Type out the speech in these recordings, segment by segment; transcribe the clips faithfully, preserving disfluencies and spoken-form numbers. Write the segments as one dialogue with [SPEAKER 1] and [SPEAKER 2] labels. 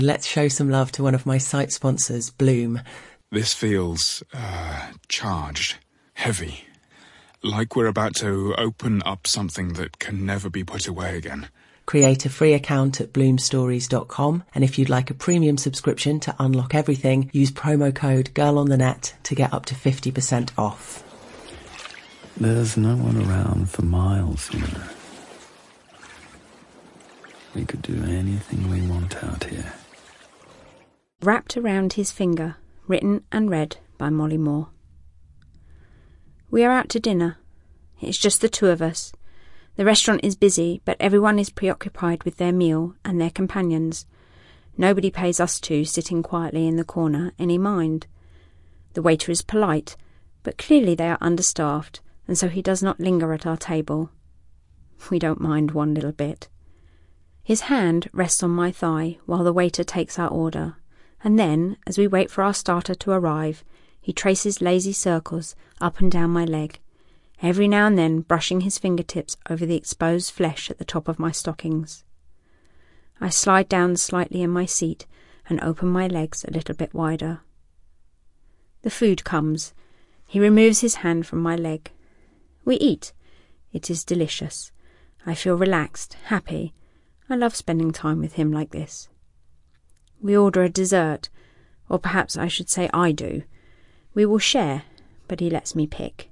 [SPEAKER 1] Let's show some love to one of my site sponsors, Bloom.
[SPEAKER 2] This feels, uh, charged, heavy. Like we're about to open up something that can never be put away again.
[SPEAKER 1] Create a free account at bloom stories dot com, and if you'd like a premium subscription to unlock everything, use promo code GIRLONTHENET to get up to fifty percent off.
[SPEAKER 3] There's no one around for miles, you know. We could do anything we want out here.
[SPEAKER 4] Wrapped Around His Finger, written and read by Molly Moore. We are out to dinner. It's just the two of us. The restaurant is busy, but everyone is preoccupied with their meal and their companions. Nobody pays us two, sitting quietly in the corner, any mind. The waiter is polite, but clearly they are understaffed, and so he does not linger at our table. We don't mind one little bit. His hand rests on my thigh while the waiter takes our order, and then, as we wait for our starter to arrive, he traces lazy circles up and down my leg, every now and then brushing his fingertips over the exposed flesh at the top of my stockings. I slide down slightly in my seat and open my legs a little bit wider. The food comes. He removes his hand from my leg. We eat. It is delicious. I feel relaxed, happy. I love spending time with him like this. We order a dessert, or perhaps I should say I do. We will share, but he lets me pick.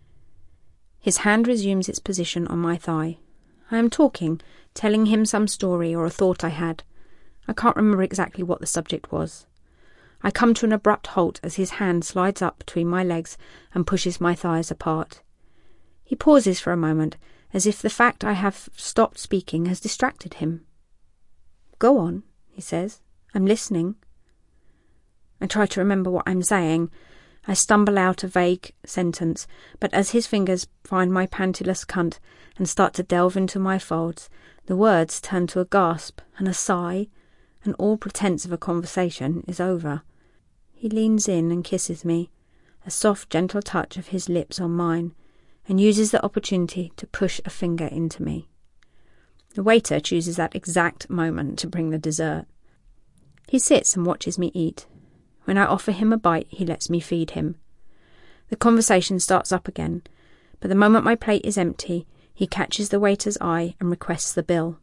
[SPEAKER 4] His hand resumes its position on my thigh. I am talking, telling him some story or a thought I had. I can't remember exactly what the subject was. I come to an abrupt halt as his hand slides up between my legs and pushes my thighs apart. He pauses for a moment, as if the fact I have stopped speaking has distracted him. "Go on," he says. "I'm listening." I try to remember what I'm saying. I stumble out a vague sentence, but as his fingers find my pantyless cunt and start to delve into my folds, the words turn to a gasp and a sigh, and all pretense of a conversation is over. He leans in and kisses me, a soft, gentle touch of his lips on mine, and uses the opportunity to push a finger into me. The waiter chooses that exact moment to bring the dessert. He sits and watches me eat. When I offer him a bite, he lets me feed him. The conversation starts up again, but the moment my plate is empty, he catches the waiter's eye and requests the bill.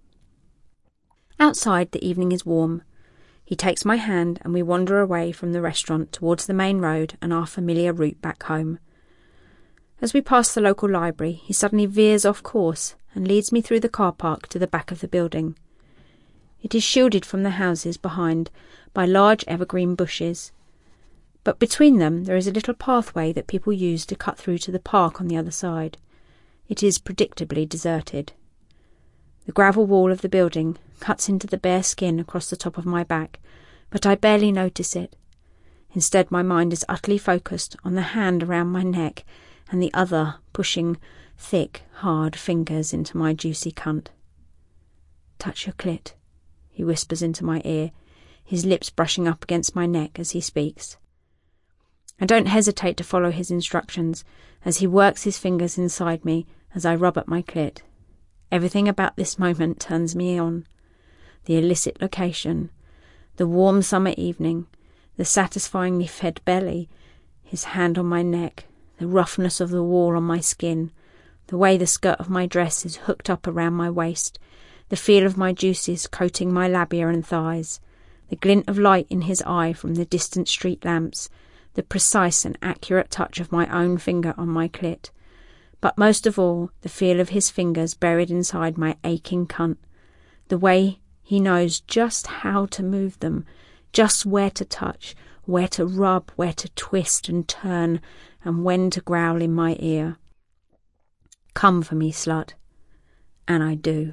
[SPEAKER 4] Outside, the evening is warm. He takes my hand and we wander away from the restaurant towards the main road and our familiar route back home. As we pass the local library, he suddenly veers off course and leads me through the car park to the back of the building. It is shielded from the houses behind by large evergreen bushes, but between them there is a little pathway that people use to cut through to the park on the other side. It is predictably deserted. The gravel wall of the building cuts into the bare skin across the top of my back, but I barely notice it. Instead, my mind is utterly focused on the hand around my neck and the other pushing thick, hard fingers into my juicy cunt. "Touch your clit," he whispers into my ear, his lips brushing up against my neck as he speaks. I don't hesitate to follow his instructions as he works his fingers inside me as I rub at my clit. Everything about this moment turns me on. The illicit location, the warm summer evening, the satisfyingly fed belly, his hand on my neck, the roughness of the wall on my skin, the way the skirt of my dress is hooked up around my waist, the feel of my juices coating my labia and thighs, the glint of light in his eye from the distant street lamps, the precise and accurate touch of my own finger on my clit, but most of all, the feel of his fingers buried inside my aching cunt, the way he knows just how to move them, just where to touch, where to rub, where to twist and turn, and when to growl in my ear. "Come for me, slut." And I do.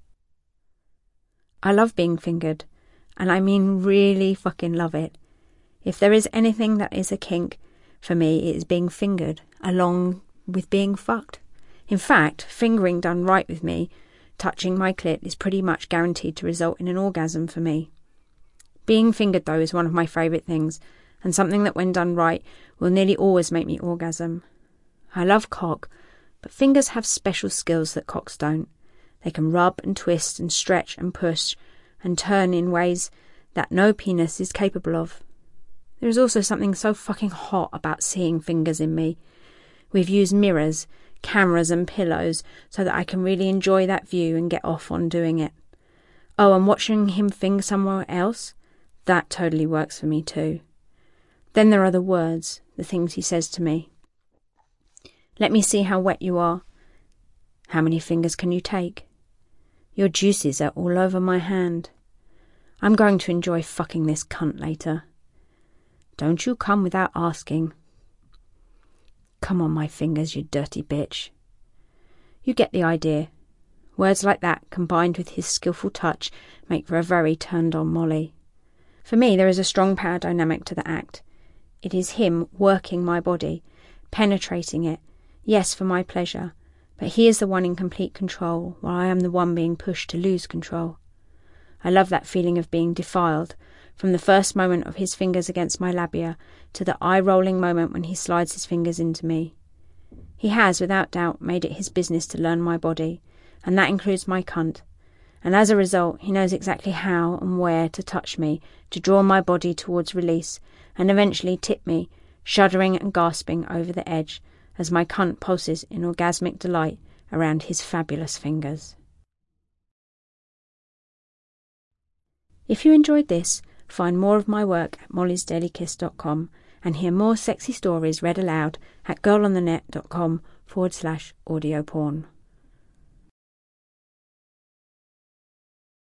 [SPEAKER 4] I love being fingered, and I mean really fucking love it. If there is anything that is a kink, for me it is being fingered, along with being fucked. In fact, fingering done right with me, touching my clit, is pretty much guaranteed to result in an orgasm for me. Being fingered, though, is one of my favourite things, and something that when done right will nearly always make me orgasm. I love cock, but fingers have special skills that cocks don't. They can rub and twist and stretch and push and turn in ways that no penis is capable of. There is also something so fucking hot about seeing fingers in me. We've used mirrors, cameras and pillows so that I can really enjoy that view and get off on doing it. Oh, and watching him finger somewhere else, that totally works for me too. Then there are the words, the things he says to me. Let me see how wet you are. How many fingers can you take? Your juices are all over my hand. I'm going to enjoy fucking this cunt later. Don't you come without asking. Come on my fingers, you dirty bitch. You get the idea. Words like that, combined with his skillful touch, make for a very turned-on Molly. For me, there is a strong power dynamic to the act. It is him working my body, penetrating it, yes, for my pleasure, but he is the one in complete control, while I am the one being pushed to lose control. I love that feeling of being defiled, from the first moment of his fingers against my labia to the eye-rolling moment when he slides his fingers into me. He has, without doubt, made it his business to learn my body, and that includes my cunt, and as a result he knows exactly how and where to touch me, to draw my body towards release, and eventually tip me, shuddering and gasping over the edge, as my cunt pulses in orgasmic delight around his fabulous fingers. If you enjoyed this, find more of my work at mollys daily kiss dot com and hear more sexy stories read aloud at girlonthenet.com forward slash audio porn.